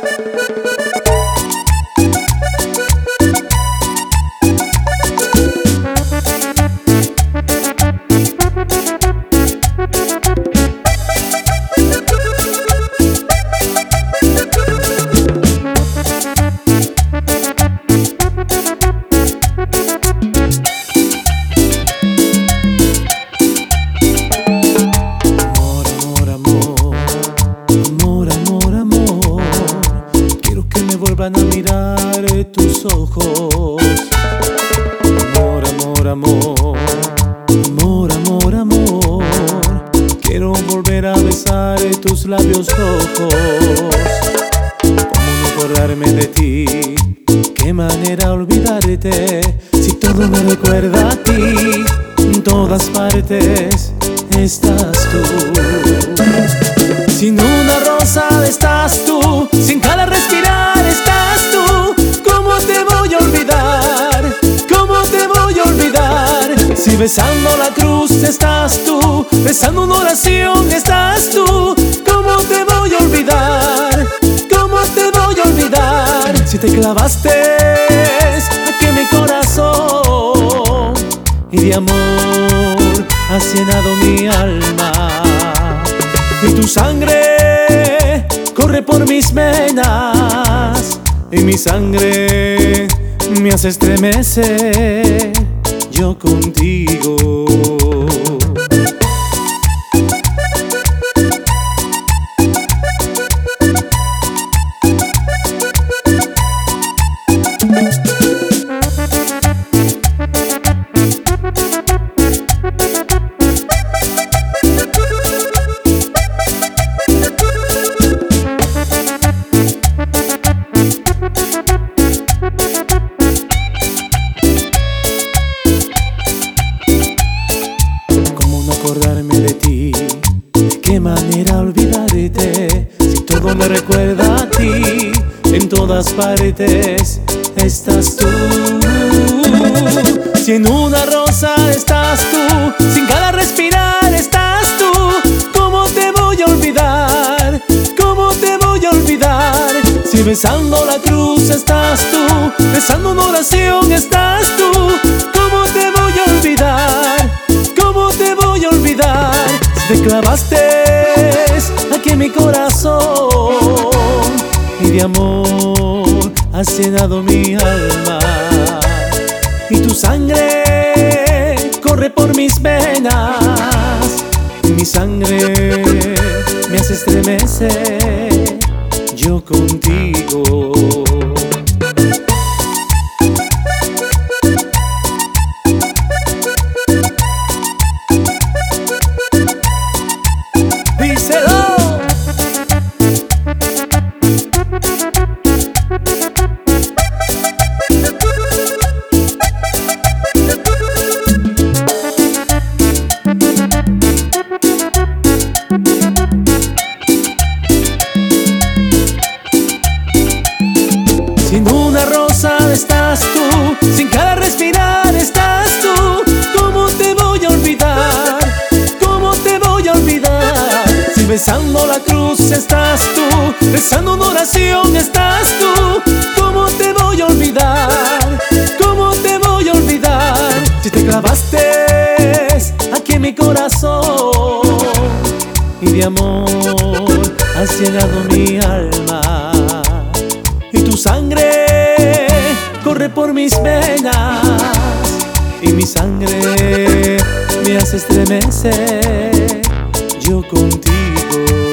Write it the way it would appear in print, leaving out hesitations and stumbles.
Vuelvan a mirar tus ojos. Amor, amor, amor, amor, amor, amor. Quiero volver a besar tus labios rojos. ¿Cómo no acordarme de ti? ¿Qué manera olvidarte? Si todo me recuerda a ti, en todas partes estás tú. Sin una rosa estás tú, sin cada respirar estás tú. ¿Cómo te voy a olvidar? ¿Cómo te voy a olvidar? Si besando la cruz estás tú, besando una oración estás tú. ¿Cómo te voy a olvidar? ¿Cómo te voy a olvidar? Si te clavaste aquí en mi corazón y de amor has llenado mi alma, y tu sangre corre por mis venas, y mi sangre me hace estremecer, yo contigo. Acordarme de ti, de qué manera olvidarte, si todo me recuerda a ti, en todas partes estás tú. Si en una rosa estás tú, sin cada respirar estás tú. ¿Cómo te voy a olvidar? ¿Cómo te voy a olvidar? Si besando la cruz estás tú, besando una oración estás tú. ¿Cómo te voy a olvidar? ¿Cómo te voy a olvidar? Si te clavaste aquí en mi corazón y de amor has llenado mi alma, y tu sangre corre por mis venas, y mi sangre me hace estremecer, yo contigo. Sin una rosa estás tú, sin cada respirar estás tú. ¿Cómo te voy a olvidar? ¿Cómo te voy a olvidar? Si besando la cruz estás tú, besando una oración estás tú. ¿Cómo te voy a olvidar? ¿Cómo te voy a olvidar? Si te clavaste aquí en mi corazón y de amor has llenado mi alma, y tu sangre corre por mis venas, y mi sangre me hace estremecer, yo contigo.